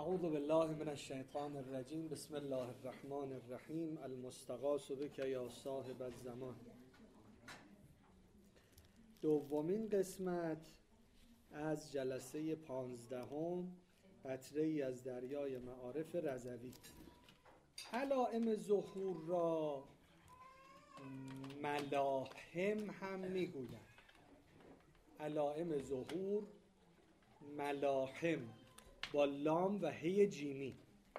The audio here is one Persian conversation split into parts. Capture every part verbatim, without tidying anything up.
اعوذ بالله من الشیطان الرجیم. بسم الله الرحمن الرحیم. المستغاث بک یا صاحب الزمان. دومین قسمت از جلسه پانزدهم، قطره ای از دریای معارف رضوی. علائم ظهور را ملاحم هم میگویند. علائم ظهور ملاحم با لام و هی جیمی.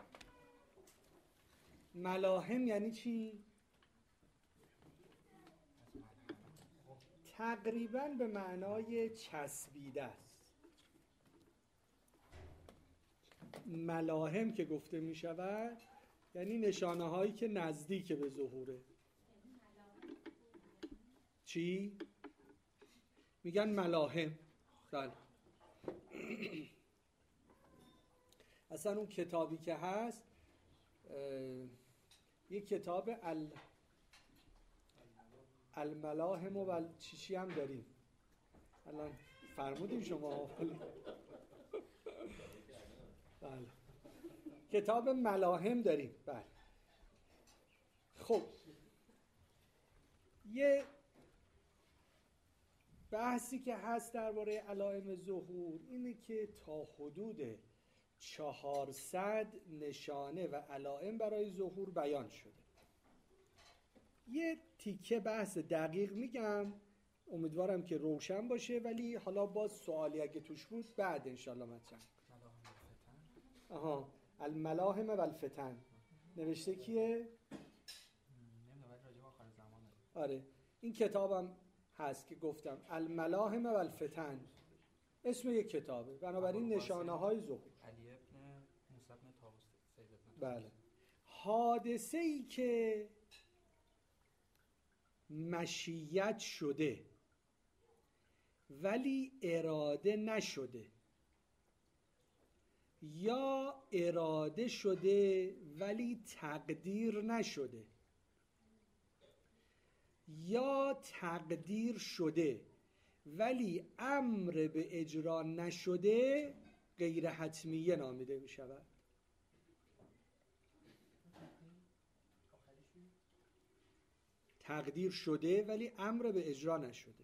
ملاحم یعنی چی؟ تقریباً به معنای چسبیده است. ملاحم که گفته می شود یعنی نشانه هایی که نزدیک به ظهوره. چی؟ میگن ملاحم. بله. اصلا اون کتابی که هست یک کتاب ال... الملاحم و چی چی هم داریم. الان فرمودیم شما. بله. کتاب ملاحم داریم. بله. خب یه بحثی که هست درباره علائم ظهور اینه که تا حدود چهارصد نشانه و علائم برای ظهور بیان شده. یه تیکه بحث دقیق میگم، امیدوارم که روشن باشه، ولی حالا باز سوالی اگه توش بود بعد انشالله مطرح. آها، الملاحم و الفتن نوشته کیه؟ نمیدونم، راجع به آخر زمان. آره، این کتابم هست که گفتم الملاحم و الفتن، اسم یک کتابه. بنابراین نشانه های ظهور. علی ابن موسی ابن طاووس سیدتون. بله. حادثه ای که مشیت شده ولی اراده نشده، یا اراده شده ولی تقدیر نشده، یا تقدیر شده ولی امر به اجرا نشده، غیر حتمیه نامیده می شود. تقدیر شده ولی امر به اجرا نشده.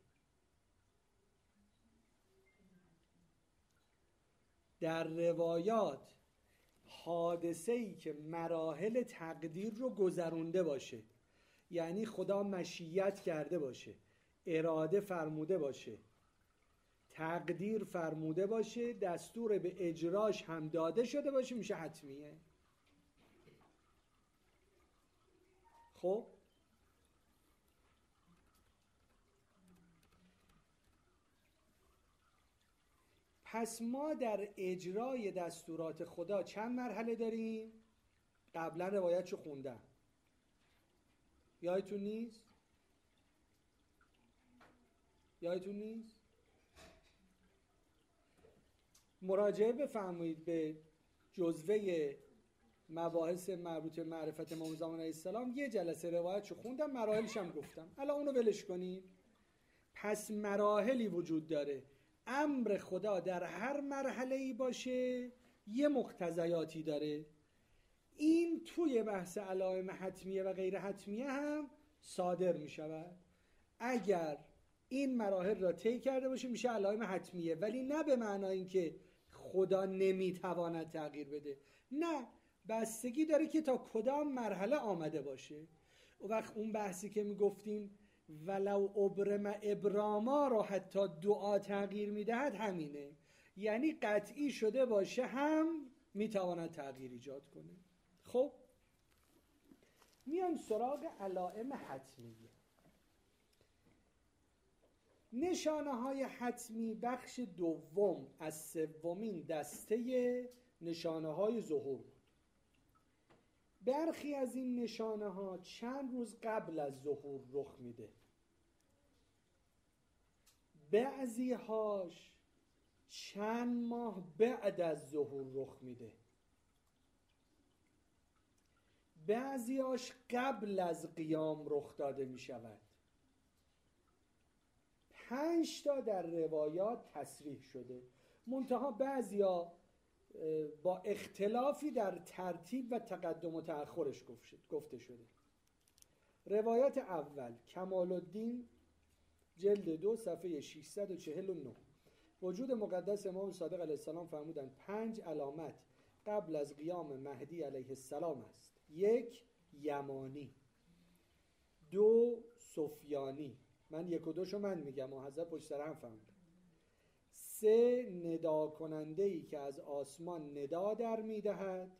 در روایات حادثه‌ای که مراحل تقدیر رو گذرونده باشه، یعنی خدا مشیت کرده باشه، اراده فرموده باشه، تقدیر فرموده باشه، دستور به اجراش هم داده شده باشه، میشه حتمیه. خب پس ما در اجرای دستورات خدا چند مرحله داریم؟ قبلا روایتشو خوندم، یادتون نیست؟ یادتون نیست؟ مراجعه بفرمایید به جزوه مباحث مربوط به معرفت امام زمان علیه السلام. یه جلسه روایتشو خوندم، مراحلش هم گفتم. الان اونو ولش کنیم. پس مراحلی وجود داره. امر خدا در هر مرحله‌ای باشه یه مقتضیاتی داره. این توی بحث علائم حتمیه و غیر حتمیه هم صادر می شود. اگر این مراحل را طی کرده باشه میشه علائم حتمیه، ولی نه به معنای اینکه خدا نمیتواند تغییر بده. نه، بستگی داره که تا کدام مرحله آمده باشه. و وقت اون بحثی که میگفتیم ولو ابرم ابراما را حتی دعا تغییر میدهد، همینه. یعنی قطعی شده باشه هم میتواند تغییر ایجاد کنه. خب میان سراغ علائم حتمیه. نشانه های حتمی بخش دوم از سومین دسته نشانه های ظهور بود. برخی از این نشانه ها چند روز قبل از ظهور رخ میده، بعضی هاش چند ماه بعد از ظهور رخ میده، بعضی هاش قبل از قیام رخ داده می شود. پنج تا در روایات تصریح شده. منتها بعضیا با اختلافی در ترتیب و تقدم و تأخرش گفته شده. روایت اول کمال الدین جلد دو صفحه ششصد و چهل و نه. وجود مقدس امام صادق علیه السلام فرمودند پنج علامت قبل از قیام مهدی علیه السلام است. یک، یمانی. دو، سفیانی. من یک و دوشو من میگم و حضرت پشت سر هم فرمودن. سه، ندا کننده‌ای که از آسمان ندا در میدهد.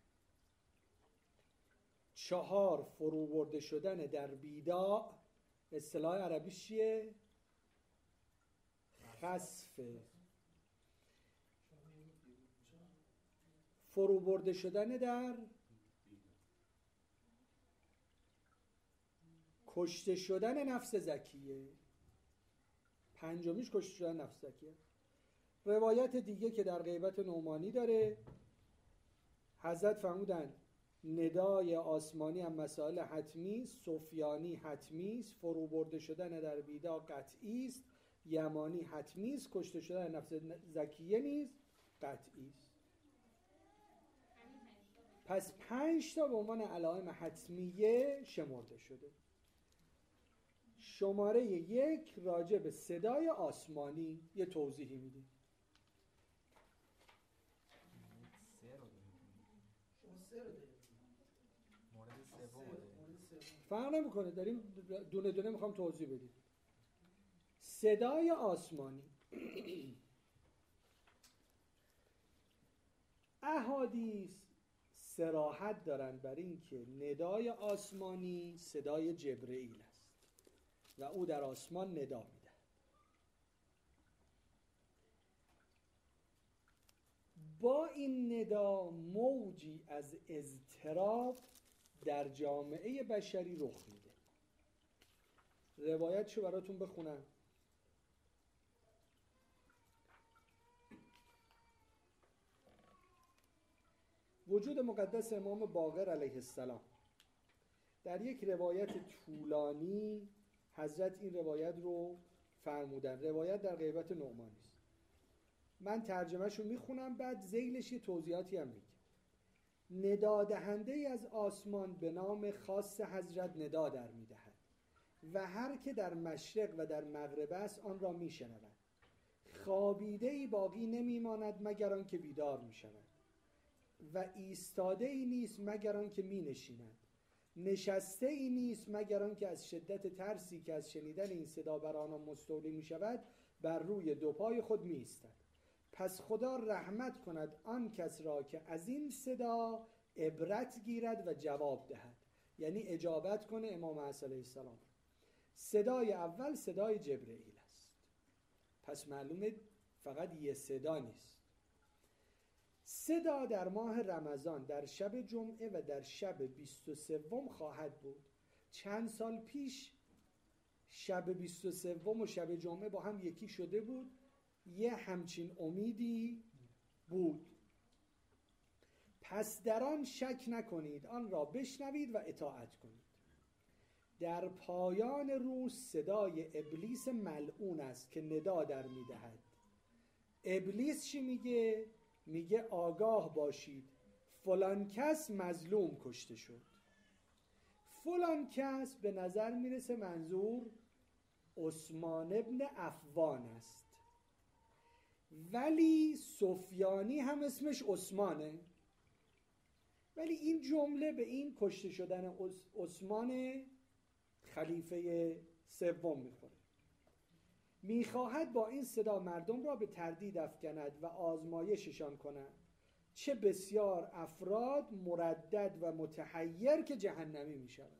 چهار، فرو برده شدن در بیداع. اصطلاح عربیش چیه؟ خسفه. فرو برده شدن در کشته شدن نفس زکیه. پنجمیش کشته شدن نفس زکیه. روایت دیگه که در غیبت نعمانی داره، حضرت فرمودن ندای آسمانی هم مسائل حتمی، سفیانی حتمی است، فرو برده شدن در بیدا قطعی است، یمانی حتمی است، کشته شدن نفس زکیه نیز قطعی است. پس پنج تا به عنوان علائم حتمیه شمرده شده. شماره یک راجع به صدای آسمانی یه توضیحی میده. فرق نمیکنه، داریم دونه دونه میخوام توضیح بدیم. صدای آسمانی احادیث صراحت دارن بر این که ندای آسمانی صدای جبرئیل است و او در آسمان ندا میده. با این ندا موجی از اضطراب در جامعه بشری رخ میده. روایتشو براتون بخونم. وجود مقدس امام باقر علیه السلام در یک روایت طولانی حضرت این روایت رو فرمودن. روایت در غیبت نعمانی است. من ترجمهشو میخونم، بعد ذیلش یه توضیحاتی هم میگم. ندا دهنده ای از آسمان به نام خاص حضرت ندا در میدهد و هر که در مشرق و در مغرب است آن را میشنود. خوابیده ای باقی نمیماند مگر آن که بیدار میشود و ایستاده ای نیست مگر آن که می نشیند. نشسته ای نیست مگر آن که از شدت ترسی که از شنیدن این صدا بر آنها مستولی می شود بر روی دو پای خود می ایستد. پس خدا رحمت کند آن کس را که از این صدا عبرت گیرد و جواب دهد، یعنی اجابت کنه امام حسن علیه السلام. صدای اول صدای جبرئیل است. پس معلومه فقط یه صدا نیست. صدا در ماه رمضان در شب جمعه و در شب بیست و سوم خواهد بود. چند سال پیش شب بیست و سوم و شب جمعه با هم یکی شده بود. یه همچین امیدی بود. پس در آن شک نکنید، آن را بشنوید و اطاعت کنید. در پایان روز صدای ابلیس ملعون است که ندا در میدهد. ابلیس چی میگه؟ میگه آگاه باشید فلان کس مظلوم کشته شد. فلان کس به نظر میرسه منظور عثمان ابن عفان است، ولی سفیانی هم اسمش عثمانه، ولی این جمله به این کشته شدن عثمان خلیفه سوم میخوره. میخواهد با این صدا مردم را به تردید افکند و آزمایششان کند. چه بسیار افراد مردد و متحیر که جهنمی میشوند.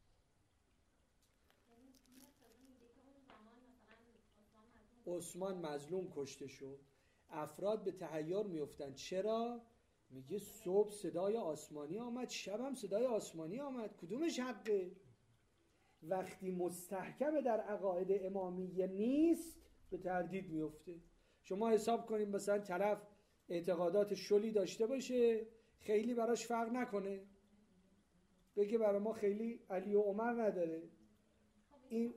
عثمان مظلوم کشته شد، افراد به تحیر میافتند. چرا؟ میگه صبح صدای آسمانی آمد، شبم صدای آسمانی آمد، کدومش حقه؟ وقتی مستحکم در عقاید امامیه نیست به تردید میفته. شما حساب کنید مثلا طرف اعتقادات شلی داشته باشه، خیلی براش فرق نکنه، بگه برای ما خیلی علی و عمر نداره. این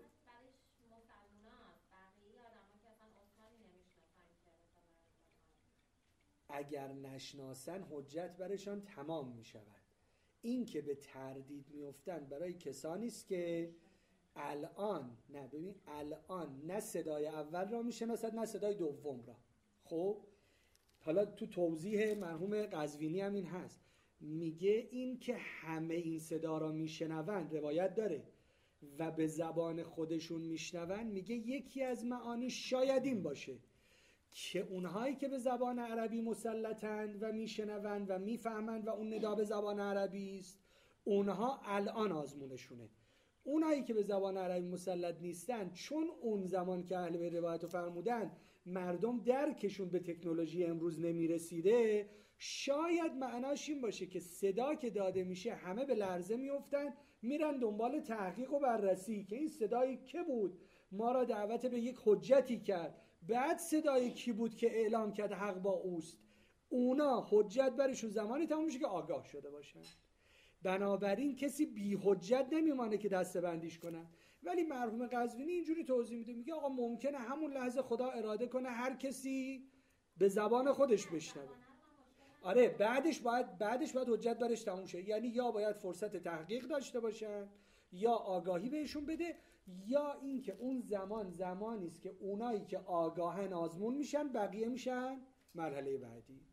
اگر نشناسن حجت برشان تمام می شود. این که به تردید میافتن برای کسانی است که الان نه ببین الان نه صدای اول را میشناسد نه صدای دوم را. خب حالا تو توضیح مرحوم قزوینی هم این هست، میگه این که همه این صدا را میشنوند روایت داره و به زبان خودشون میشنوند، میگه یکی از معانی شاید این باشه که اونهایی که به زبان عربی مسلطند و میشنوند و میفهمند و اون ندا به زبان عربی است، اونها الان آزمونشونه. اونهایی که به زبان عربی مسلط نیستن، چون اون زمان که اهل بیت روایت رو فرمودن مردم درکشون به تکنولوژی امروز نمیرسیده، شاید معناش این باشه که صدا که داده میشه همه به لرزه میفتن، میرن دنبال تحقیق و بررسی که این صدای که بود، ما را دعوت به یک حجتی کرد، بعد صدای کی بود که اعلام کرد حق با اوست. اونا حجت برشون زمانی تموم میشه که آگاه شده باشن. بنابراین کسی بی حجت نمیمانه که دسته بندیش کنن. ولی مرحوم قزوینی اینجوری توضیح میده، میگه آقا ممکنه همون لحظه خدا اراده کنه هر کسی به زبان خودش بشنوه. آره بعدش باید بعدش باید حجت برش تموم شه، یعنی یا باید فرصت تحقیق داشته باشن یا آگاهی بهشون بده، یا اینکه اون زمان زمانی است که اونایی که آگاهن آزمون میشن، بقیه میشن مرحله بعدی.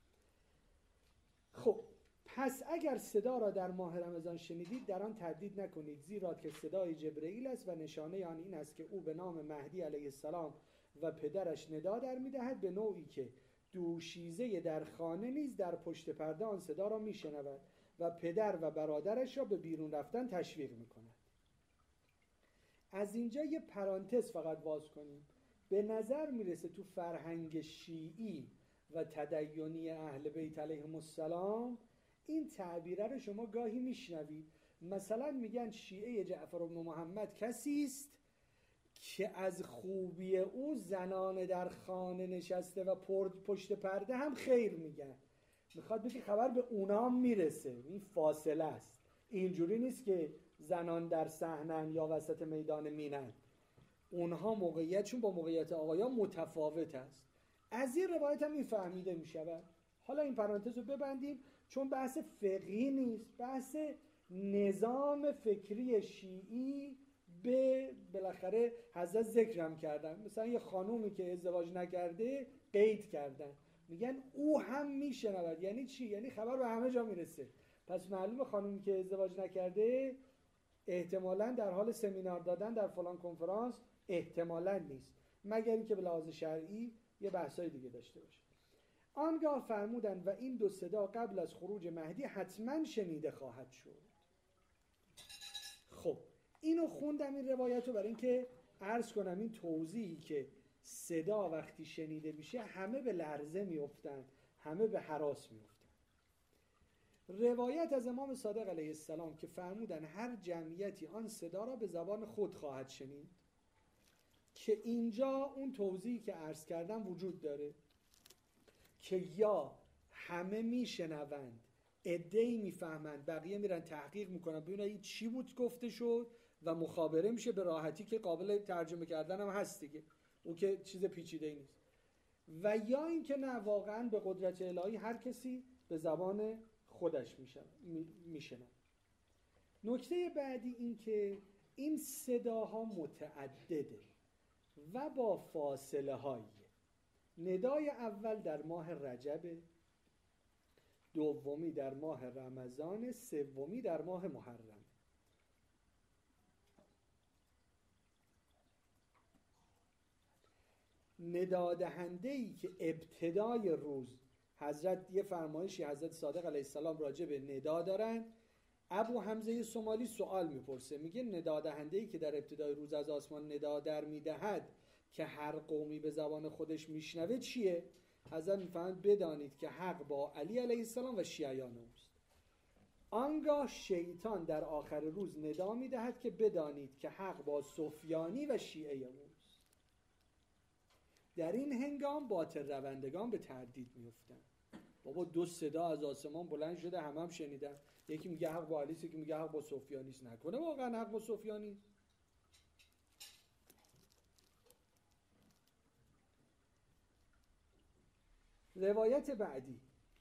خب پس اگر صدا را در ماه رمضان شنیدید در آن تردید نکنید، زیرا که صدای جبرئیل است و نشانه آن این است که او به نام مهدی علیه السلام و پدرش ندا در میدهد، به نوعی که دوشیزه در خانه نیز در پشت پرده آن صدا را میشنود و پدر و برادرش را به بیرون رفتن تشویق میکند. از اینجا یه پرانتز فقط باز کنیم. به نظر میرسه تو فرهنگ شیعی و تدینی اهل بیت علیهم السلام این تعبیره رو شما گاهی میشنوید. مثلا میگن شیعه جعفر بن محمد کسی است که از خوبی او زنان در خانه نشسته و پشت پرده هم خیر میگن. میخواد بگه خبر به اونام میرسه، این فاصله است. اینجوری نیست که زنان در صحنن یا وسط میدان مینن، اونها موقعیتشون با موقعیت آقایان متفاوت است. از این روایت هم این فهمیده میشود. حالا این پرانتز رو ببندیم چون بحث فقهی نیست، بحث نظام فکری شیعی. به بالاخره حضرت ذکرم کردن، مثلا یه خانومی که ازدواج نکرده قید کردن، میگن او هم میشنود. یعنی چی؟ یعنی خبر به همه جا میرسه. پس معلومه خانومی که ازدواج نکرده احتمالاً در حال سمینار دادن در فلان کنفرانس احتمالاً نیست، مگر اینکه به لحاظ شرعی یه بحثای دیگه داشته باشه. آنگاه فرمودند و این دو صدا قبل از خروج مهدی حتما شنیده خواهد شد. خب اینو خوندم این روایت رو برای اینکه عرض کنم این توضیحی که صدا وقتی شنیده میشه همه به لرزه میافتن، همه به هراس میافتن. روایت از امام صادق علیه السلام که فرمودن هر جمعیتی آن صدا را به زبان خود خواهد شنید، که اینجا اون توضیحی که عرض کردم وجود داره که یا همه میشنوند، عده‌ای میفهمند، بقیه میرن تحقیق میکنن ببینن این چی بود گفته شد و مخابره میشه به راحتی که قابل ترجمه کردن هم هست دیگه، اون که چیز پیچیده‌ای نیست. و یا اینکه نه، واقعا به قدرت الهی هر کسی به زبان خودش میشنه. نکته بعدی این که این صداها متعدده و با فاصله هایی. ندای اول در ماه رجب، دومی در ماه رمضان، سومی در ماه محرم. ندادهنده‌ای که ابتدای روز حضرت یه فرمایشی حضرت صادق علیه السلام راجع به ندا دارن. ابو حمزه سومالی سوال میپرسه، میگه ندادهنده‌ای که در ابتدای روز از آسمان ندا در میدهد که هر قومی به زبان خودش میشنوه چیه؟ حضرت میفهمند بدانید که حق با علی علیه السلام و شیعیان اوست. آنگاه شیطان در آخر روز ندا میدهد که بدانید که حق با سفیانی و شیعه اوست. در این هنگام باطل روندگان به تردید میفتن. بابا دو صدا از آسمان بلند شده، همه هم شنیدن، یکی میگه حق با علی است، یکی میگه حق با سفیانی است. نکنه واقعا حق با سفیانی است؟ روایت بعدی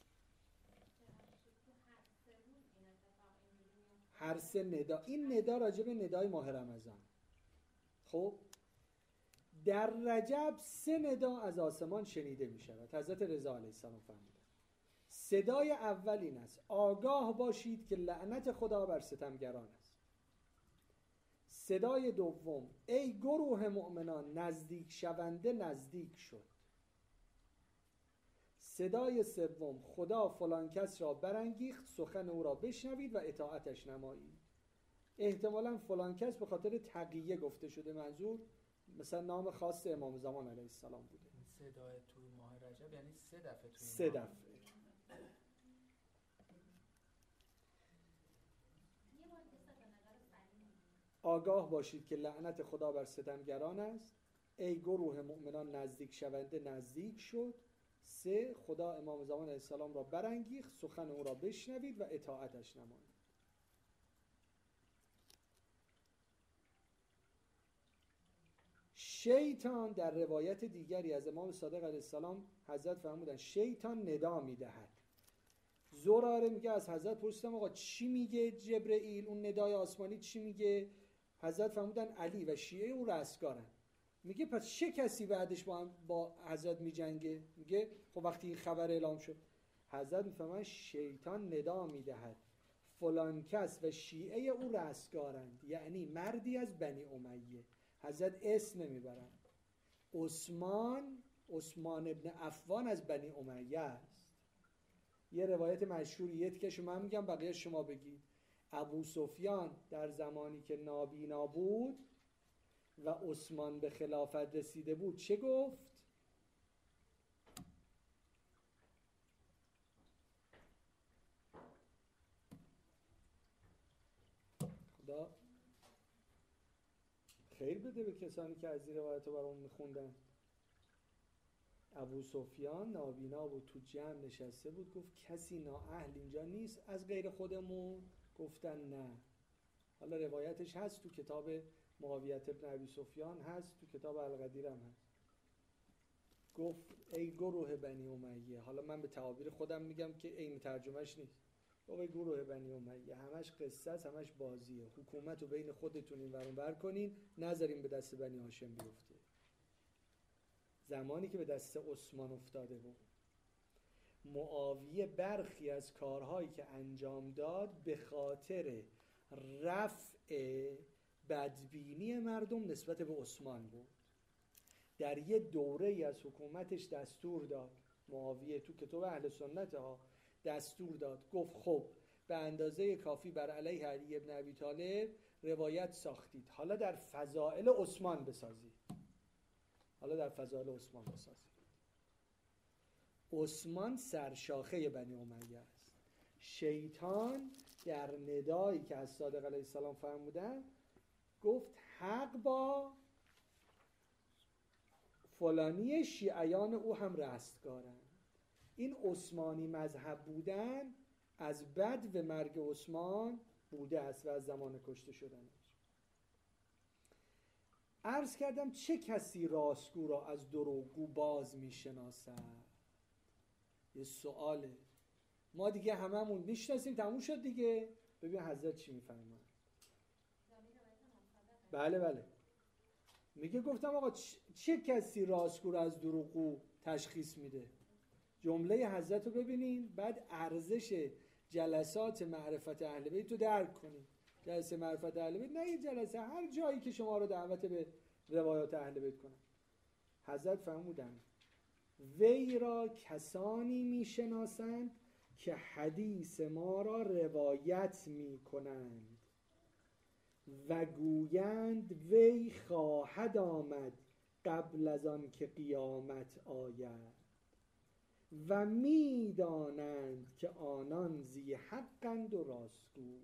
هر سه ندا، این ندا راجع به ندای ماه رمضان. خب در رجب سه ندا از آسمان شنیده می شود. حضرت رضا علیه السلام فرمودند صدای اول این است: آگاه باشید که لعنت خدا بر ستمگران است. صدای دوم: ای گروه مؤمنان نزدیک شونده نزدیک شد. صدای سوم: خدا فلان کس را برانگیخت، سخن او را بشنوید و اطاعتش نمایید. احتمالاً فلان کس به خاطر تقیه گفته شده، منظور مثلا نام خاص امام زمان علیه السلام بوده. صدای تو ماه رجب یعنی سه دفعه تو سه دفعه. آگاه باشید که لعنت خدا بر ستمگران است. ای گروه مؤمنان نزدیک شونده نزدیک شد. سه: خدا امام زمان علیه السلام را برانگیخت، سخن او را بشنوید و اطاعتش نمایید. شیطان در روایت دیگری از امام صادق علیه السلام حضرت فرمودند شیطان ندا میدهد. زراره میگه از حضرت پرسیدم آقا چی میگه جبرئیل، اون ندای آسمانی چی میگه؟ حضرت فرمودن علی و شیعه او رستگارن. میگه پس چه کسی بعدش با هم با حضرت میجنگه؟ میگه خب وقتی این خبر اعلام شد، حضرت میفهمن شیطان ندا میدهد فلان کس و شیعه او رستگارند، یعنی مردی از بنی امیه. حضرت اسم نمیبرن. عثمان عثمان ابن عفان از بنی امیه است. یه روایت مشهوری یه تیکش من میگم بقیه شما بگید. ابو سفیان در زمانی که نابینا بود و عثمان به خلافت رسیده بود چه گفت؟ خدا خیر بده به کسانی که از این روایت رو برامون میخوندن. ابو سفیان نابینا بود، تو جمع نشسته بود، گفت کسی نااهل اینجا نیست از غیر خودمون؟ گفتن نه. حالا روایتش هست تو کتاب معاویت ابن ابی سفیان، هست تو کتاب القدیر هم هست. گفت ای گروه بنی امیه، حالا من به تعابیر خودم میگم که عین ترجمهش نیست، گفت ای گروه بنی امیه همش قصه است، همش بازیه، حکومت رو بین خودتون این ور اون ور کنین، نذارین به دست بنی هاشم بیفته. زمانی که به دست عثمان افتاده بود، معاویه برخی از کارهایی که انجام داد به خاطر رفع بدبینی مردم نسبت به عثمان بود. در یه دوره ای از حکومتش دستور داد، معاویه تو کتاب اهل سنت ها دستور داد، گفت خب به اندازه کافی بر علیه علی ابن ابی طالب روایت ساختید، حالا در فضائل عثمان بسازید. حالا در فضائل عثمان بسازید. عثمان سرشاخه بنی امیه است. شیطان در ندایی که از صادق علیه السلام فرمودن گفت حق با فلانی، شیعیان او هم رستگارند. این عثمانی مذهب بودن از بد و مرگ عثمان بوده است و از زمان کشته شدنش. عرض کردم چه کسی راستگو را از دروغگو باز میشناسد؟ یه سواله. ما دیگه هممون میشناسیم، تموم شد دیگه. ببین حضرت چی میفرماید. بله بله میگه گفتم آقا چه کسی راستگو را از دروغگو تشخیص میده؟ جمله حضرت رو ببینین، بعد ارزش جلسات معرفت اهل بیت رو درک کنین. جلسه معرفت اهل بیت نه یه جلسه هر جایی که شما رو دعوت به روایات اهل بیت کنن. حضرت فرمودن وی را کسانی میشناسند که حدیث ما را روایت میکنند و گویند وی خواهد آمد قبل از آن که قیامت آید و میدانند که آنان ذی حقند و راستگو.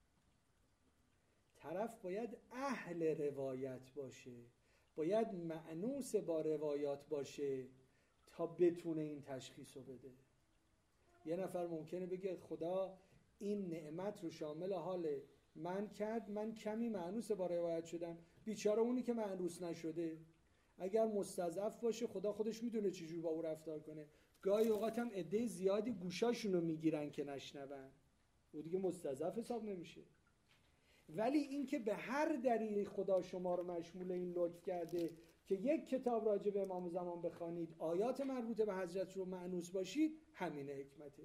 طرف باید اهل روایت باشه، باید مأنوس با روایات باشه تا بتونه این تشخیص رو بده. یه نفر ممکنه بگه خدا این نعمت رو شامل حال من کرد، من کمی مأنوس با روایت شدم، بیچاره اونی که مأنوس نشده. اگر مستضعف باشه خدا خودش میدونه چجور با او رفتار کنه. گاهی اوقات هم عده زیادی گوشاشون رو میگیرن که نشنون، او دیگه مستضعف حساب نمیشه. ولی اینکه به هر دلیلی خدا شما رو مشمول این لطف کرده که یک کتاب راجع به امام زمان بخوانید، آیات مربوط به حضرت رو مأنوس باشید، همین حکمته.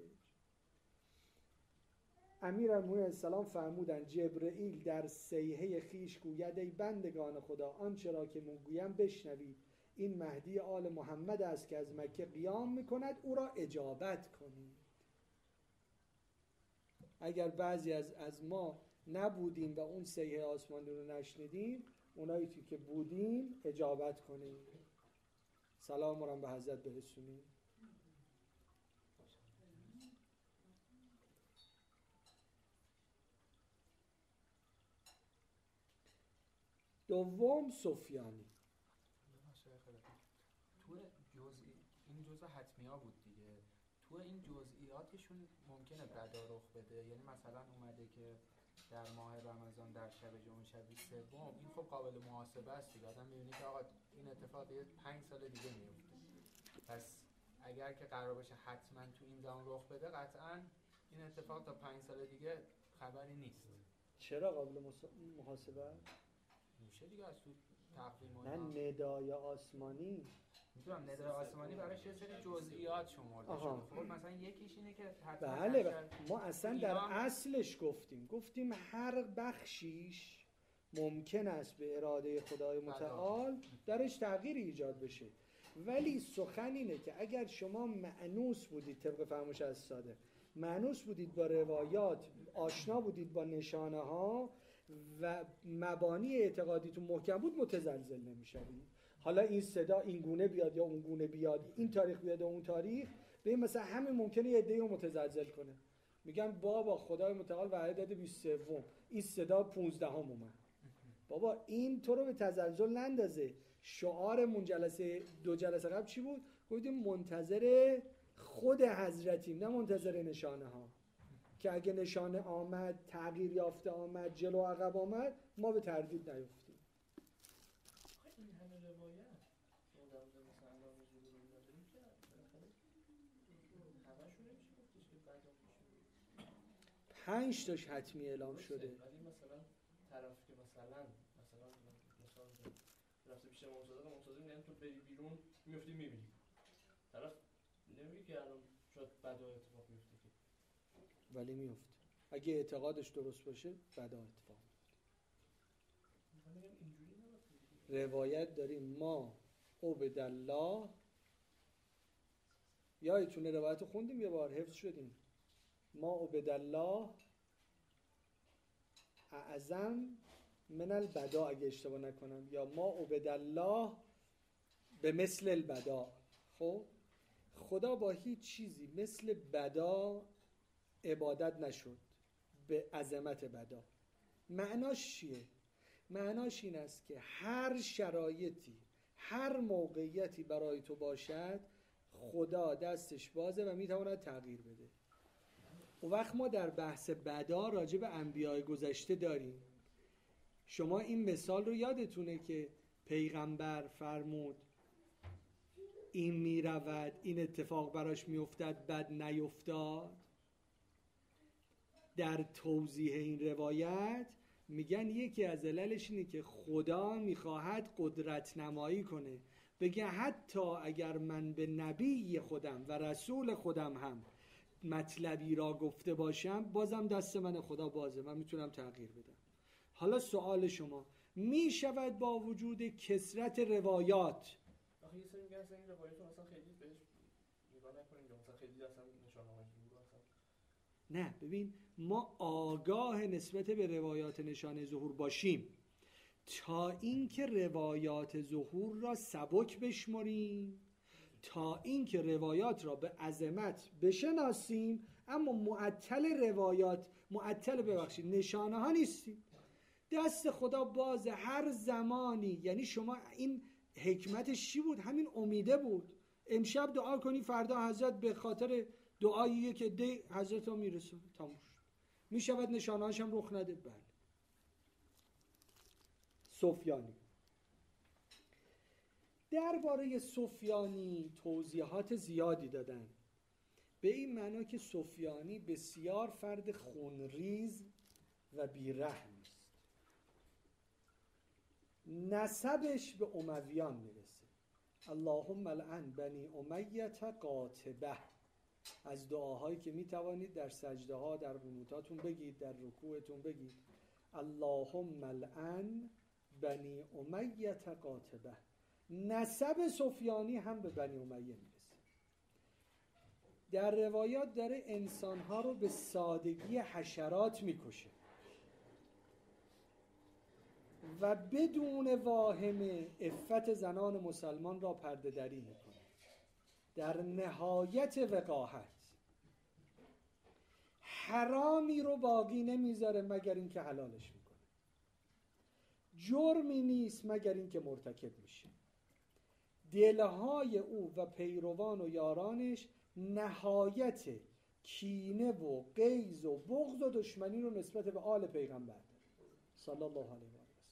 امیرالمومنین السلام فرمودند جبرئیل در صیحه خیش گوید ای بندگان خدا آنچه را که من گویم بشنوید، این مهدی آل محمد است که از مکه قیام میکند، او را اجابت کنید. اگر بعضی از از ما نبودیم و اون صیحه آسمانی رو نشنیدیم، اونایی که بودیم اجابت کنیم، سلام رو به حضرت برسونیم. دوم سفیانی. تو جزئی این جزء حتمی‌ها بود دیگه. تو این جزئیاتشون ممکنه بدا رخ بده، یعنی مثلا اومده که در ماه رمضان در شب جمعه شب سوم، این خب قابل محاسبه است دیگه. آدم می‌بینه که آقا این اتفاق یه پنج سال دیگه میفته، پس اگر که قرار باشه حتما تو این زمان رخ بده، قطعاً این اتفاق تا پنج سال دیگه خبری نیست. چرا قابل محاسبه؟ میشه دیگه از تو تقویم. نه ندای آسمانی، میدونم ندای آسمانی براش یه سری جزئیات شمرده شده. خب مثلا یکیش اینه که حتما بله, بله. ما اصلا در اصلش گفتیم گفتیم هر بخشیش ممکن است به اراده خدای متعال درش تغییری ایجاد بشه، ولی سخن اینه که اگر شما مأنوس بودید، طبق فرمایش از صادق مأنوس بودید با روایات، آشنا بودید با نشانه ها و مبانی اعتقادیتون محکم بود، متزلزل نمیشوید. حالا این صدا این گونه بیاد یا اون گونه بیاد، این تاریخ بیاد یا اون تاریخ، به مثلا همین ممکنه یه عده‌ای رو متزلزل کنه. میگن بابا خدای متعال وعده داده بیست و سه، این صدا پانزده اومد. بابا این تو رو به تزلزل نندازه. شعارمون جلسه دو جلسه قبل چی بود؟ گفتیم منتظر خود حضرتیم، نه منتظر نشانه ها، که اگه نشانه آمد، تغییر یافته آمد، جلو و عقب آمد، ما به تردید نیفتیم. این همه روایت ما در مورد مثلا امام ظهور رو نداریم که همشون نمیشه گفتش که بعد پنج تاش حتمی اعلام شده. ولی مثلا طرف که مثلا مثلا مثلا رفته پیش امام صادق، امام صادق میگن تو بری بیرون میفتی میبینی، طرف نمیگه که الان شاید بدا اتفاق میفته که، ولی میفته اگه اعتقادش درست باشه، بدا اتفاق میفته. روایت داریم ما عبدالله، یادتونه روایت خوندیم یه بار، حفظ شدیم، ما عبدالله اعظم من البدا، اگه اشتباه نکنم، یا ما عبدالله به مثل البدا. خب خدا با هیچ چیزی مثل بدا عبادت نشد به عظمت بدا. معناش چیه؟ معناش این است که هر شرایطی، هر موقعیتی برای تو باشد، خدا دستش بازه و میتواند تغییر بده. اون وقت ما در بحث بدا راجع به انبیاء گذشته داریم. شما این مثال رو یادتونه که پیغمبر فرمود این میرود، این اتفاق براش میافتد، بد نیفتاد. در توضیح این روایت میگن یکی از عللش اینه که خدا میخواهد قدرت نمایی کنه، بگه حتی اگر من به نبی خودم و رسول خودم هم مطلبی را گفته باشم، بازم دست من خدا بازه، من میتونم تغییر بدم. حالا سوال شما، میشود با وجود کثرت روایات، آخه یه سری میگن اصلا این روایتون اصلا خیلی بهش نگاه نکنیم، یا مثلا خیلی اصلا نشانه‌های ظهور اصلا نه، ببین ما آگاه نسبت به روایات نشانه ظهور باشیم تا اینکه روایات ظهور را سبک بشمریم، تا اینکه روایات را به عظمت بشناسیم، اما معطل روایات، معطل ببخشید نشانه ها نیستیم. دست خدا باز هر زمانی. یعنی شما این حکمتش چی بود؟ همین امیده بود. امشب دعا کنی فردا حضرت به خاطر دعاییه که ده حضرت ها میرسه، تموم شد. میشود نشانه هاش هم رخ نده. بله. سفیانی درباره سفیانی توضیحات زیادی دادن، به این معنا که سفیانی بسیار فرد خونریز و بیرحم است. نسبش به امویان میرسه. اللهم لعن بنی امیه قاطبه، از دعاهایی که میتوانید در سجده ها، در قنوتاتون بگید، در رکوعتون بگید. اللهم لعن بنی امیه قاطبه. نسب سفیانی هم به بنی امیه میرسه. در روایات داره انسانها رو به سادگی حشرات میکشه و بدون واهمه عفت زنان مسلمان را پرده دری میکنه، در نهایت وقاحت. حرامی رو باقی نمیذاره مگر اینکه حلالش میکنه. جرمی نیست مگر اینکه مرتکب میشه. دلهای او و پیروان و یارانش نهایت کینه و غیظ و بغض و دشمنی رو نسبت به آل پیغمبر صلی الله علیه و آله.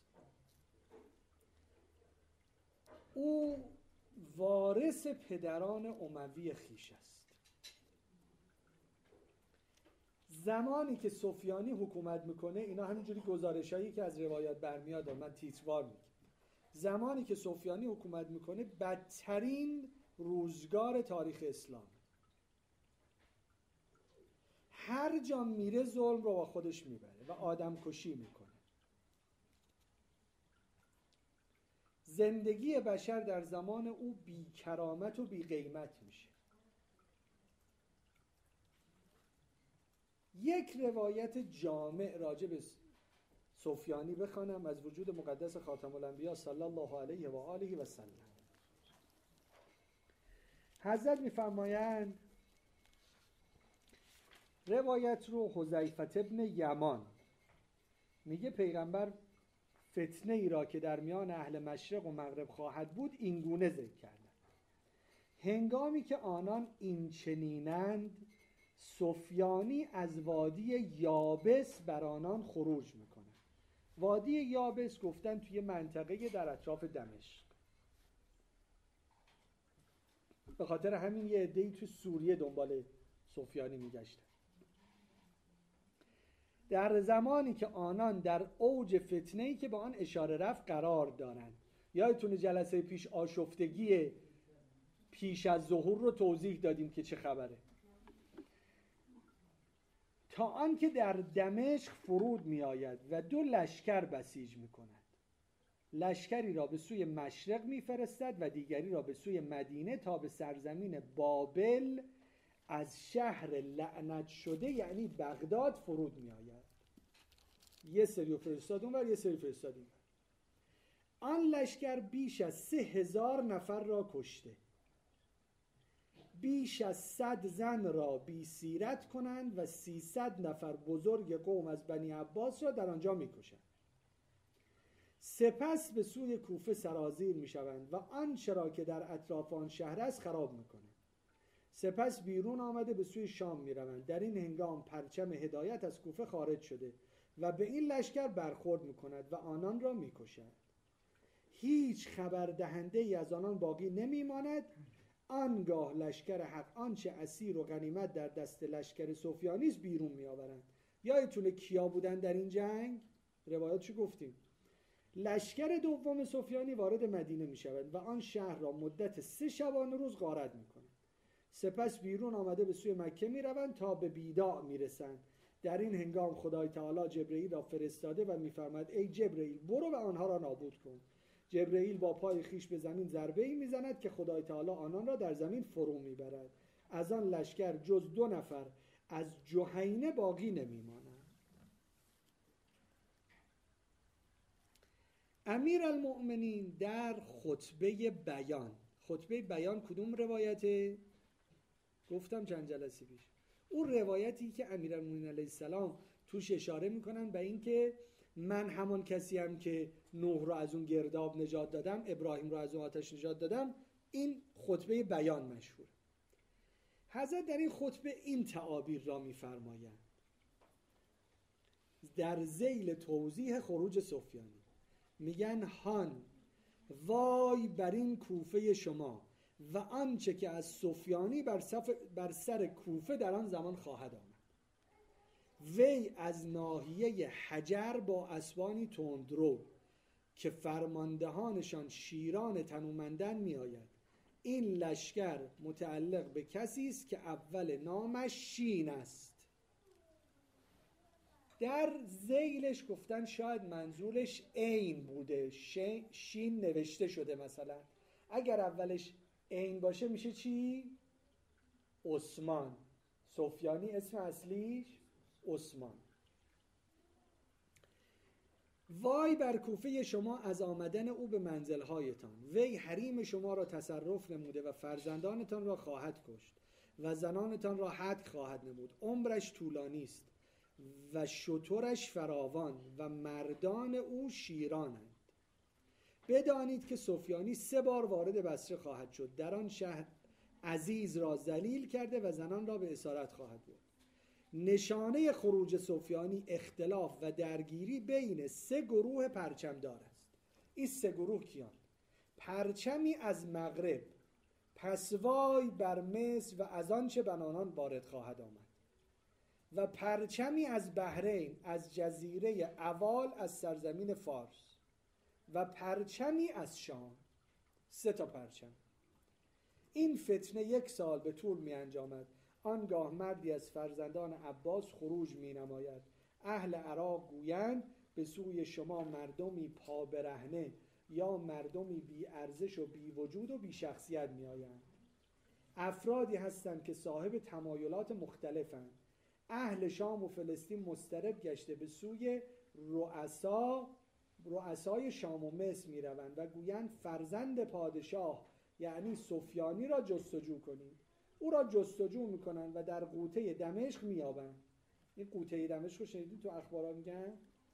او وارث پدران اموی خیش است. زمانی که سفیانی حکومت میکنه، اینا همینجوری گزارشایی که از روایات برمیاد، من تیتروار میگم، زمانی که سفیانی حکومت میکنه بدترین روزگار تاریخ اسلام. هر جا میره ظلم رو با خودش میبره و آدم کشی میکنه. زندگی بشر در زمان او بی کرامت و بی قیمت میشه. یک روایت جامع راجع به سفیانی بخوانم از وجود مقدس خاتم الانبیا صلی الله علیه و آله و سلم. حضرت میفرمایند، روایت رو حذیفه ابن یمان میگه پیغمبر فتنه ای را که در میان اهل مشرق و مغرب خواهد بود این گونه ذکر کردند: هنگامی که آنان این چنینند، سفیانی از وادی یابس بر آنان خروج میکنه. وادی یابس گفتن توی منطقه در اطراف دمشق. به خاطر همین یه عده‌ای توی سوریه دنبال سفیانی میگشتن. در زمانی که آنان در اوج فتنه‌ای که به آن اشاره رفت قرار دارند. یادتونه جلسه پیش آشفتگی پیش از ظهور رو توضیح دادیم که چه خبره. تا آنکه در دمشق فرود می آید و دو لشکر بسیج می کند. لشکری را به سوی مشرق می فرستد و دیگری را به سوی مدینه تا به سرزمین بابل از شهر لعنت شده یعنی بغداد فرود می آید. یه سری فرستاد اونور، یه سری فرستاد اینور. آن لشکر بیش از سه هزار نفر را کشته، بیش از صد زن را بی سیرت کنند و سیصد نفر بزرگ قوم از بنی عباس را در آنجا می کشند. سپس به سوی کوفه سرازیر می شوند و آنچه را که در اطراف آن شهر است خراب می کنند. سپس بیرون آمده به سوی شام می روند. در این هنگام پرچم هدایت از کوفه خارج شده و به این لشکر برخورد می کند و آنان را می کشند. هیچ خبر دهنده ای از آنان باقی نمی ماند. آنگاه لشکر حق آنچه اسیر و غنیمت در دست لشکر سفیانی است بیرون می آورند. یادتونه کیا بودن در این جنگ؟ روایاتشو گفتیم. لشکر دوم سفیانی وارد مدینه می شود و آن شهر را مدت سه شبانه روز غارت می کنند. سپس بیرون آمده به سوی مکه می روند تا به بیداع می رسند. در این هنگام خدای تعالی جبرئیل را فرستاده و می فرماید ای جبرئیل برو و آنها را نابود کن. جبرئیل با پای خیش به زمین ضربه ای میزند که خدای تعالی آنان را در زمین فرو میبرد. از آن لشکر جز دو نفر از جهینه باقی نمیمانند. امیر المؤمنین در خطبه بیان، خطبه بیان کدوم روایته؟ گفتم چند جلسه پیش، اون روایتی که امیرالمومنین علیه السلام توش اشاره میکنن به این که من همان کسی هم که نوح رو از اون گرداب نجات دادم، ابراهیم رو از اون آتش نجات دادم. این خطبه بیان مشهور. حضرت در این خطبه این تعابیر را میفرمایند در ذیل توضیح خروج سفیانی. میگن هان وای بر این کوفه شما و آنچه که از سفیانی بر, بر سر کوفه در آن زمان خواهد آمد. وی از ناحیه حجر با اسبانی تندرو که فرماندهانشان شیران تنومندن می آید. این لشکر متعلق به کسی است که اول نامش شین است. در ذیلش گفتن شاید منظورش عین بوده، شین نوشته شده مثلا. اگر اولش عین باشه میشه چی؟ عثمان. سفیانی اسم اصلیش عثمان. وای بر کوفه شما از آمدن او به منزلهایتان. وی حریم شما را تصرف نموده و فرزندانتان را خواهد کشت و زنانتان را حد خواهد نمود. عمرش طولانی است و شترش فراوان و مردان او شیرانند. بدانید که سفیانی سه بار وارد بصره خواهد شد. در آن شهر عزیز را ذلیل کرده و زنان را به اسارت خواهد برد. نشانه خروج سفیانی اختلاف و درگیری بین سه گروه پرچمدار است. این سه گروه کیان؟ پرچمی از مغرب، پس وای بر مصر و از آنچه بر آنان وارد خواهد آمد، و پرچمی از بحرین، از جزیره اوال، از سرزمین فارس، و پرچمی از شام. سه تا پرچم. این فتنه یک سال به طول می انجامد. آنگاه مردی از فرزندان عباس خروج می نماید. اهل عراق گویند به سوی شما مردمی پا برهنه یا مردمی بی ارزش و بی وجود و بی شخصیت می آیند. افرادی هستند که صاحب تمایلات مختلفند. اهل شام و فلسطین مضطرب گشته به سوی رؤسا رؤسای شام و مصر می روند و گویند فرزند پادشاه یعنی سفیانی را جستجو کنید. او را جستجو میکنن و در قوطه دمشق میابن. این قوطه دمشق رو شنیدید تو اخبارا میگن؟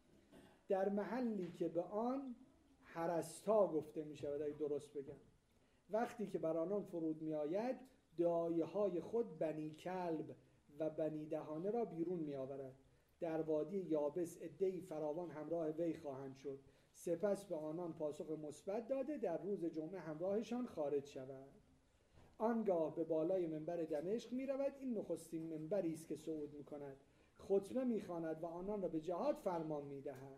در محلی که به آن هرستا گفته میشود اگه درست بگم. وقتی که بر آنان فرود میآید دایه های خود بنی کلب و بنی دهانه را بیرون میآورد. در وادی یابس عده‌ای فراوان همراه وی خواهند شد. سپس به آنان پاسخ مثبت داده در روز جمعه همراهشان خارج شود. آنگاه به بالای منبر دمشق می رود. این نخستین منبری است که صعود می کند. خطبه می خواند و آنان را به جهاد فرمان می دهد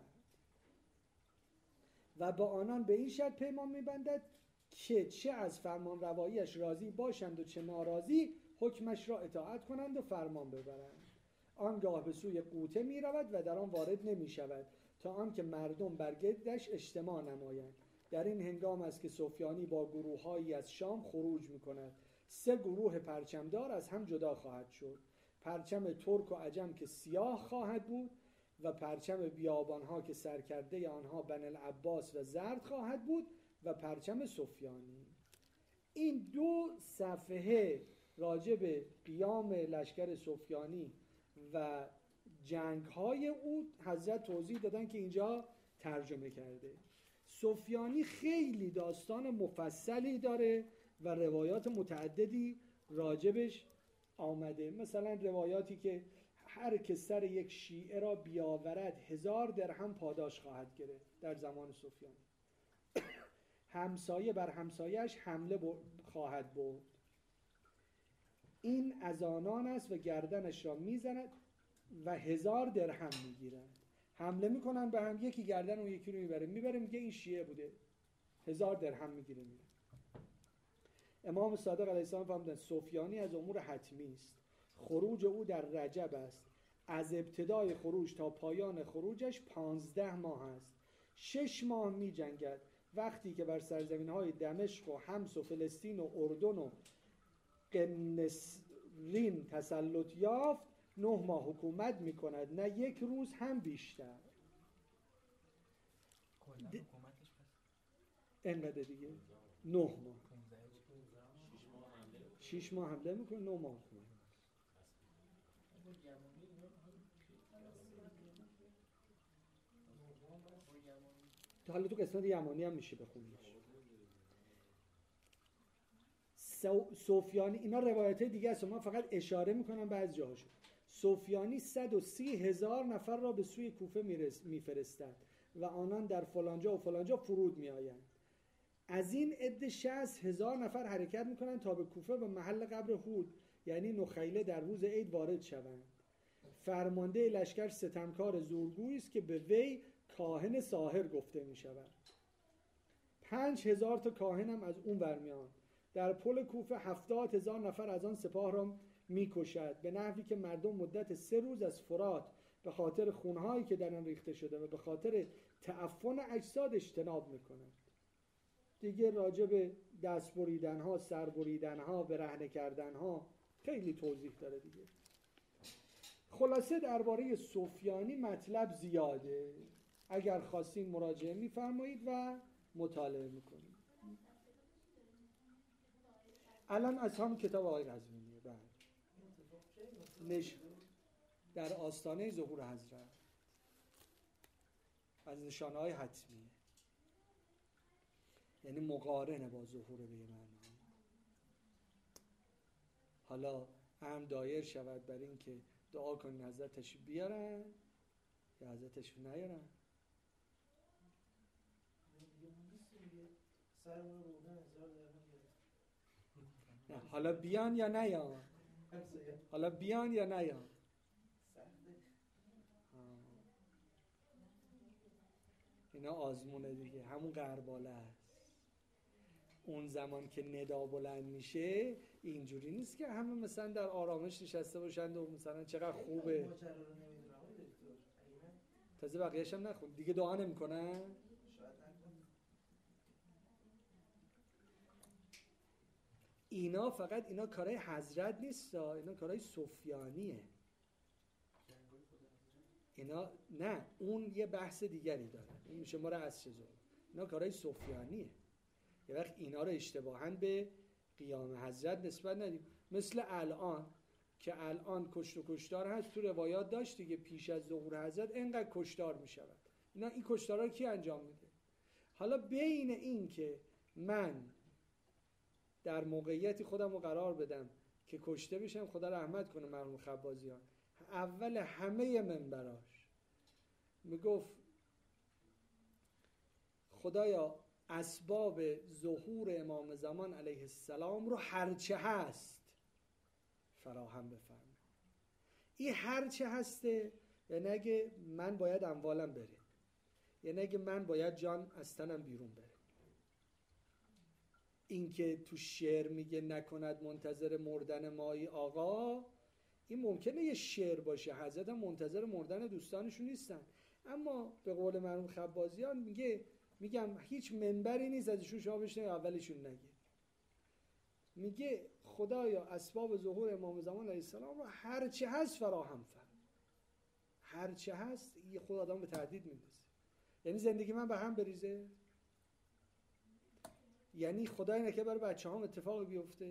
و با آنان به این شرط پیمان می بندد که چه از فرمان رواییش راضی باشند و چه ناراضی حکمش را اطاعت کنند و فرمان ببرند. آنگاه به سوی قوطه می رود و در آن وارد نمی شود تا آنکه مردم بر گردش اجتماع نمایند. در این هنگام است که سفیانی با گروه‌هایی از شام خروج می‌کند. سه گروه پرچمدار از هم جدا خواهد شد. پرچم ترک و عجم که سیاه خواهد بود و پرچم بیابان‌ها که سرکرده آنها بن العباس و زرد خواهد بود و پرچم سفیانی. این دو صفحه راجع به قیام لشکر سفیانی و جنگ‌های او حضرت توضیح دادن که اینجا ترجمه کرده. سفیانی خیلی داستان مفصلی داره و روایات متعددی راجبش آمده. مثلا روایاتی که هر که سر یک شیعه را بیاورد هزار درهم پاداش خواهد گرفت در زمان سفیانی. همسایه بر همسایه‌اش حمله خواهد برد. این از آنان است و گردنش را میزند و هزار درهم میگیرند. حمله میکنن به هم، یکی گردن اون یکی رو میبره میبره میگه این شیعه بوده، هزار درهم میگیره میره. امام صادق علیه السلام فرمودند سفیانی از امور حتمی است. خروج او در رجب است. از ابتدای خروج تا پایان خروجش پانزده ماه است. شش ماه می جنگد. وقتی که بر سرزمین های دمشق و حمص و فلسطین و اردن و قنسرین تسلط یافت نه ماه حکومت می کند، نه یک روز هم بیشتر. کلا حکومتش پس انقدر دیگه نه ماه شش ماه حمله میکنه، نه ماه حکومت. حالا تو قسمت یمانی هم میشه بخونیش. سفیانی، اینا روایت دیگه است، من فقط اشاره میکنم بعضی جاهاشو. سفیانی صد و سی هزار نفر را به سوی کوفه میفرستد و آنان در فلانجا و فلانجا فرود میآیند. از این عده شصت هزار نفر حرکت میکنن تا به کوفه و محل قبر هود یعنی نخیله در روز عید وارد شوند. فرمانده لشکر ستمکار زورگویی است که به وی کاهن ساحر گفته می شود. پنج هزار تا کاهن هم از اون برمیان. در پل کوفه هفتاد هزار نفر از آن سپاه را می کشد به نحوی که مردم مدت سه روز از فرات به خاطر خونهایی که در آن ریخته شده و به خاطر تعفن اجساد اجتناب می کنند. دیگه راجع به دست بریدن ها، سر بریدن ها، برهنه کردن ها خیلی توضیح داره دیگه. خلاصه درباره سفیانی مطلب زیاده، اگر خواستین مراجعه میفرمایید و مطالعه میکنید. الان از هم کتاب آقای قزوینیه. بعد نش... در آستانه ظهور حضرت از نشانه های حتمیه، یعنی مقارنه با ظهور به معنا. حالا هم دایر شود بر این که دعا کنین حضرت تشریف بیارن یا حضرت تشریف نیارن. نه حالا بیان یا نیان، حالا بیان یا نیان. اینا آزمونه دیگه، همون غرباله است. اون زمان که ندا بلند میشه اینجوری نیست که همه مثلا در آرامش نشسته باشند و مثلا چقدر خوبه. تازه بقیه‌اش هم نخون دیگه، دعا نمی‌کنن. اینا فقط اینا کارهای حضرت نیست، اینا کارهای سفیانیه. اینا نه، اون یه بحث دیگری داره، این میشه ما را از چه زور. اینا کارهای سفیانیه. یه وقت اینا رو اشتباهاً به قیام حضرت نسبت ندیم. مثل الان که الان کشت و کشتار هست، تو روایات داشت دیگه پیش از ظهور حضرت اینقدر کشتار می شود. اینا این کشتارها رو کی انجام میده؟ حالا بین این که من در موقعیتی خودم رو قرار بدم که کشته بشم، خدا رحمت کنه مرحوم خبازیان، اول همه منبراش میگفت خدایا اسباب ظهور امام زمان علیه السلام رو هرچه هست فراهم بفرما. این هرچه هسته یعنی اگه من باید اموالم بره، یعنی اگه من باید جان از تنم بیرون بره. این که تو شعر میگه نکند منتظر مردن مایی آقا، این ممکنه یه شعر باشه، حضرت هم منتظر مردن دوستانشون نیستن، اما به قول مرحوم خبازیان میگه میگم هیچ منبری نیست ازشون شما بشنوید اولشون نگه. میگه خدایا اسباب ظهور امام زمان علیه السلام رو هر چه هست فراهم فرما. هر چه هست یه خود آدم به تهدید میندازه. یعنی زندگی من به هم بریزه، یعنی خدای نکنه برای بچه‌هام اتفاقی بیفته،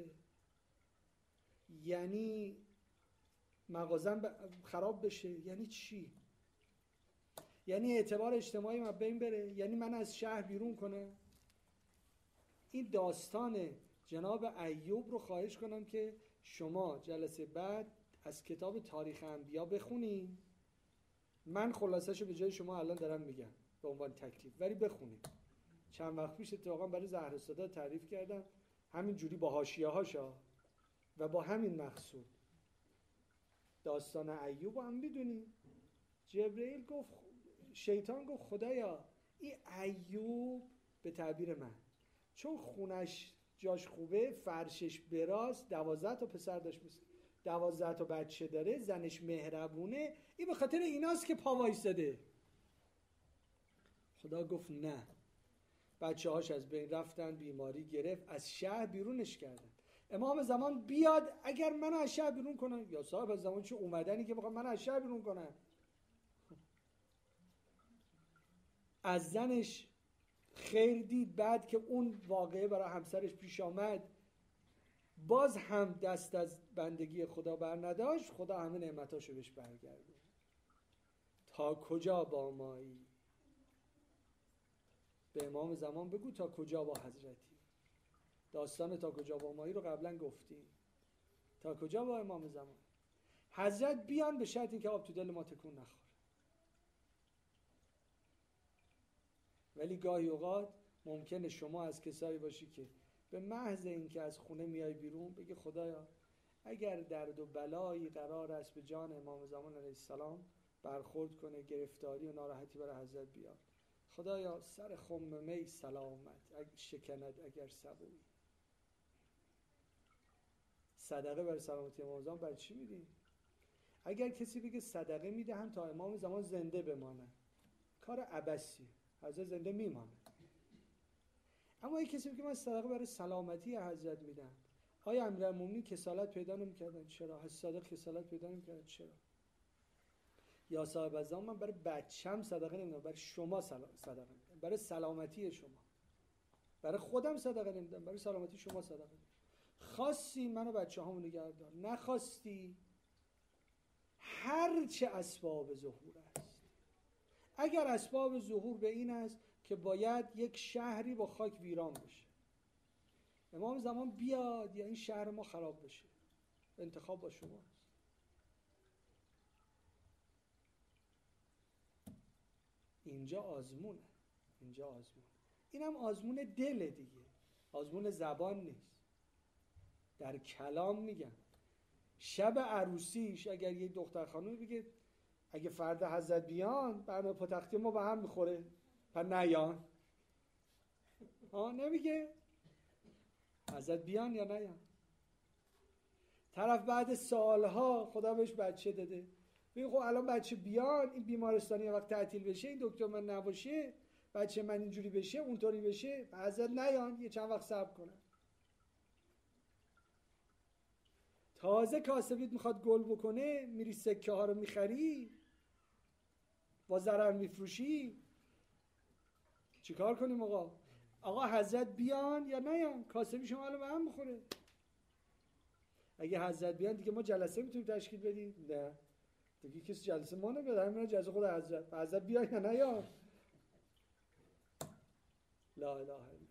یعنی مغازم خراب بشه، یعنی چی؟ یعنی اعتبار اجتماعی من بین بره، یعنی من از شهر بیرون کنه. این داستان جناب ایوب رو خواهش کنم که شما جلسه بعد از کتاب تاریخ انبیا بخونین. من خلاصه‌شو به جای شما الان دارم میگم به عنوان تکلیف، ولی بخونین. چند وقت پیش اتفاقا برای زهرالساده تعریف کردم، همین جوری با حاشیه‌هاشا و با همین مقصود. داستان ایوب هم میدونین. جبرئیل گفت، شیطان گفت خدایا این ایوب به تعبیر من چون خونش جاش خوبه، فرشش براست، دوازده تا پسر داشت، دوازده تا بچه داره، زنش مهربونه، این به خاطر ایناست که پا وایساده. خدا گفت نه، بچه هاش از بین رفتن، بیماری گرفت، از شهر بیرونش کردن. امام زمان بیاد اگر منو از شهر بیرون کنن، یا صاحب از زمان چه اومدنی که بخوام منو از شهر بیرون کنن. از زنش خیر دید، بعد که اون واقعه برای همسرش پیش آمد باز هم دست از بندگی خدا بر نداشت، خدا همه نعمتاشو بهش برگردون. تا کجا با مایی؟ به امام زمان بگو تا کجا با حضرتی. داستان تا کجا با مایی رو قبلا گفتیم. تا کجا با امام زمان؟ حضرت بیان به شرط این که آب تو دل ما تکون نخوره. ولی گاهی اوقات ممکنه شما از کسایی باشی که به محض اینکه از خونه میای بیرون بگی خدایا اگر درد و بلایی قرار است به جان امام زمان علیه السلام برخورد کنه، گرفتاری و ناراحتی برای حضرت بیاد، خدایا سر خم می سلامت اگر شکند اگر سبوی. صدقه برای سلامتی امام زمان برای چی میدیم؟ اگر کسی بگه صدقه میدهم تا امام زمان زنده بمانه، کار عبثیه، حضرت زنده میمانه. اما اگه کسی بگه من صدقه برای سلامتی حضرت میدم، آیا امیرالمومنین کسالت پیدا نمی‌کردن؟ چرا؟ حضرت صادق کسالت پیدا نمی‌کردن؟ چرا؟ یا صاحب الزمان من برای بچه‌م صدقه نمیدم، برای شما صدقه میدم، برای سلامتی شما. برای خودم صدقه نمیدم، برای سلامتی شما صدقه میدم. خواستی منو بچه‌هامو نگه دار، نخواستی هر چه اسباب ظهور است. اگر اسباب ظهور به این است که باید یک شهری با خاک ویران بشه، امام زمان بیاد یا این شهر ما خراب بشه، انتخاب با شماست. اینجا آزمونه، اینجا آزمونه. اینم آزمون دل دیگه، آزمون زبان نیست. در کلام میگم شب عروسیش اگر یه دختر خانومی بگه اگه فرد حضرت بیان برنامه پاتختی ما به هم میخوره، پر نیان. ها نمیگه حضرت بیان یا نیان؟ طرف بعد سالها خدا بهش بچه داده، بگه خب الان بچه بیان، این بیمارستانی یه وقت تعطیل بشه، این دکتر من نباشه، بچه من اینجوری بشه اونطوری بشه، حضرت نیان، یه چند وقت صبر کنن. تازه کاسبیت میخواد گل بکنه، میری سکه ها رو میخری، با ضرر میفروشی، چیکار کنیم آقا؟ آقا حضرت بیان یا نیان؟ کاسبی شما الان به هم میخوره. اگه حضرت بیان دیگه ما جلسه میتونیم تشکیل بدیم؟ نه دیگه کسی جلسه ما نمیاد، همین جلسه خود حضرت. حضرت بیان یا نیان؟ لا اله الا الله.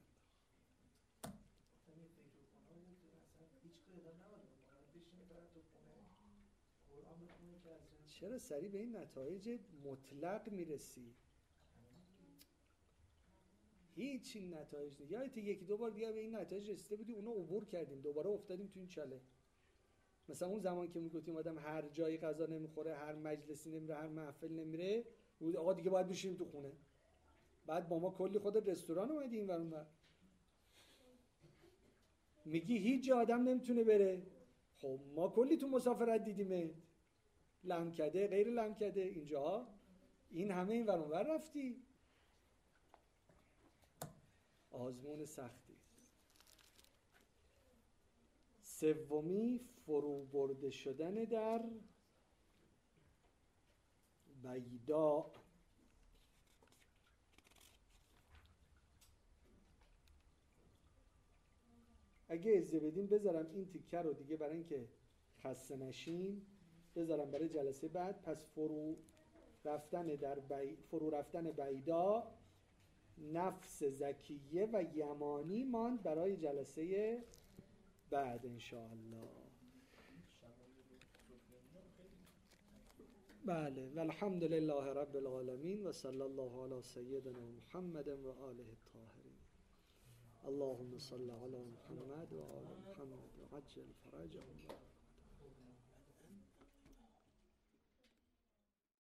چرا سریع به این نتایج مطلق میرسی؟ هیچ این نتایج نیست. یادت یکی دو بار دیگه به این نتایج رسیده بودی، اونا عبور کردیم، دوباره افتادیم تو این چاله. مثلا اون زمان که میگفتیم آدم هر جایی غذا نمیخوره، هر مجلسی نمیره، هر محفل نمیره، بود آقا دیگه باید بشینیم تو خونه. بعد با ما کلی خود رستوران اومدی این ور اون ور. میگی هیچ جا آدم نمیتونه بره. خب ما کلی تو مسافرت دیدیم، لمکده غیر لمکده، اینجا این همه این ور اون ور رفتی. آزمون سختی. سومی فرو برده شدن در بیدا. اگه اجازه بدین بذارم این تیکه رو دیگه برای اینکه خسته نشین بذارم برای جلسه بعد. پس فرو رفتن در بی... فرو رفتن بیدا، نفس زکیه و یمانی ماند برای جلسه بعد انشاءالله. بله والحمد لله رب العالمین و صلی الله علی سیدنا محمد و آله الطاهرین. اللهم صل علی محمد و آل محمد و عجل فرجهم.